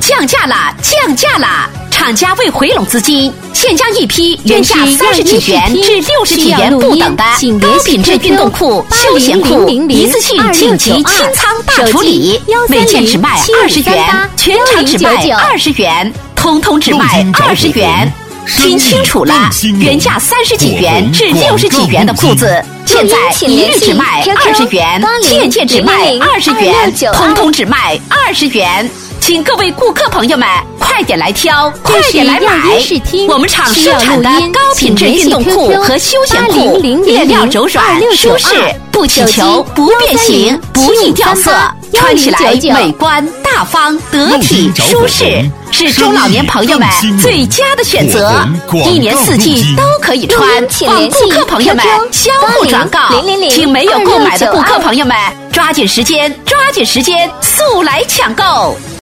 降价啦！降价啦！厂家为回笼资金，现将一批原价30几元至60几元不等的高品质运动裤、休闲裤一次性紧急清仓大处理，每件只卖20元，全场只卖20元，通通只卖20元。听清楚了，原价30几元至60几元的裤子，现在一律只卖20元，件件只卖20元，通通只卖20元。请各位顾客朋友们快点来挑，快点来买！我们厂生产的高品质运动裤和休闲裤，面料柔软舒适，不起球，不变形，不易掉色，穿起来美观大方得体舒适，是中老年朋友们最佳的选择，一年四季都可以穿。望顾客朋友们相互转告，请没有购买的顾客朋友们抓紧时间，速来抢购！